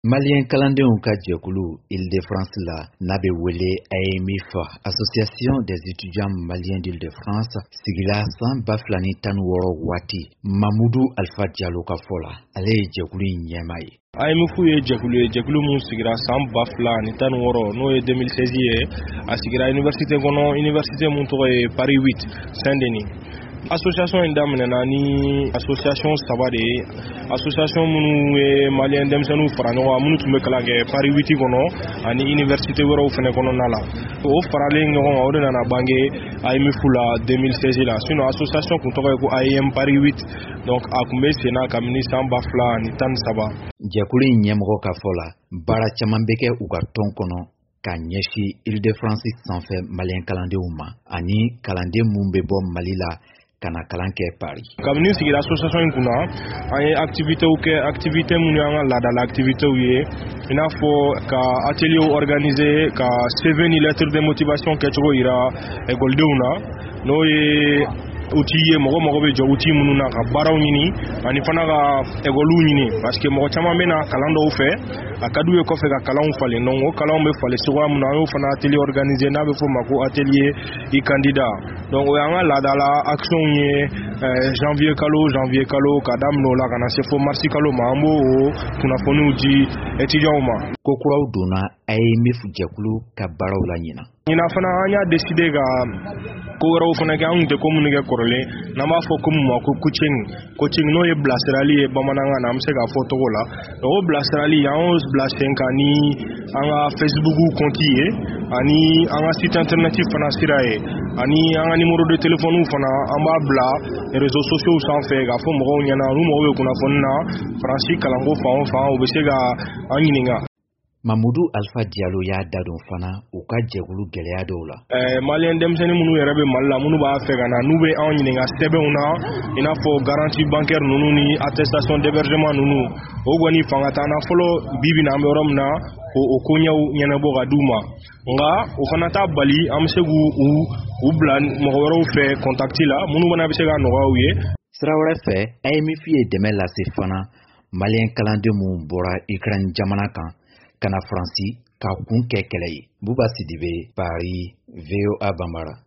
Malien kalandenw ka jɛkulu Île-de-France la n'a bɛ wele AMIF Association des étudiants maliens d'Île-de-France sigila san 2016 waati Mamoudou Alpha Diallo ka fɔ la ale ye jɛkulu in ɲɛmaa ye. AMIF ye jɛkulu mun sigira san 2016 n'o ye 2016 ye a sigira université kɔnɔ université mun tɔgɔ ye Paris 8 Saint-Denis. Association in daminɛna ni association saba de ye. Association minnu ye malien denmisɛnninw fara ɲɔgɔn kan minnu tun bɛ kalan kɛ Paris 8 kɔnɔ ani université wɛrɛw fɛnɛ kɔnɔna la. O faralen ɲɔgɔn kan o de nana bange AMIF la 2016 la. Sinon association kun tɔgɔ ye ko AEM Paris 8 donc a kun bɛ senna kabini san 2013. Jɛkulu in ɲɛmɔgɔ ka fɔ la baara caman bɛ kɛ u ka tɔn kɔnɔ ka ɲɛsin Île-de-France sanfɛ malien kalandenw ma ani kalanden mun bɛ bɔ Mali la kana kalan kɛ Paris. Kabini sigira association in kunna an ye activitéw kɛ activité minnu y'an ka laadala activitéw ye i n'a fɔ ka atelier organiser ka CV ni lettre de motivation kɛcogo yira écoledenw na n'o ye outil ye mɔgɔ bɛ jɔ outil minnu na ka baaraw ɲini ani fana ka écoliw ɲini parce que mɔgɔ caman bɛ na kalan dɔw fɛ a ka d'u ye kɔfɛ ka kalanw falen donc o kalanw bɛ falen cogoya min na an y'o fana atelier organiser n'a bɛ fɔ o ma ko atelier i candidat donc o y'an ka laadala action ye janvier kalo ka daminɛ o la ka na se fo mars kalo ma an b'o kunnafoniw di étudiants ma. Ko kuraw donna AMIF jɛkulu ka baaraw la ɲina. Ɲina fana an y'a décidé ka ko wɛrɛw fana kɛ an kun tɛ ko minnu kɛ kɔrɔlen n'an b'a fɔ ko mun ma ko coaching n'o ye bilasirali ye bamanankan na an bɛ se k'a fɔ togo la o bilasirali an y'o bila sen kan ni an ka Facebook compte ye ani an ka site internet fana sira ye ani an ka numéro de téléphone fana an b'a bila réseaux sociaux sanfɛ k'a fɔ mɔgɔw ɲɛna n'u mago bɛ kunnafoni na Faransi kalanko fan o fan u bɛ se ka an ɲininka. Mamoudou Alpha Diallo y'a da don fana u ka jɛkulu gɛlɛya dɔw la. Malien denmisɛnnin minnu yɛrɛ bɛ Mali la minnu b'a fɛ ka na n'u bɛ anw ɲininka sɛbɛnw na i n'a fɔ garantie bancaire ninnu ni attestation d'hébergement ninnu o kɔni fanga t'an na fɔlɔ bi bi na an bɛ yɔrɔ min na o ko ɲɛw ɲɛnabɔ ka d'u ma nka o fana t'a bali an bɛ se k'u bila mɔgɔ wɛrɛw fɛ contact la minnu fana bɛ se ka nɔgɔya u ye. Sira wɛrɛ fɛ AMIF ye dɛmɛ lase fana malien kalanden minnu bɔra Ukraine jamana kan kana Faransi ka kun kɛ kɛlɛ ye. Buba Sidibe, Paris, VOA Bambara.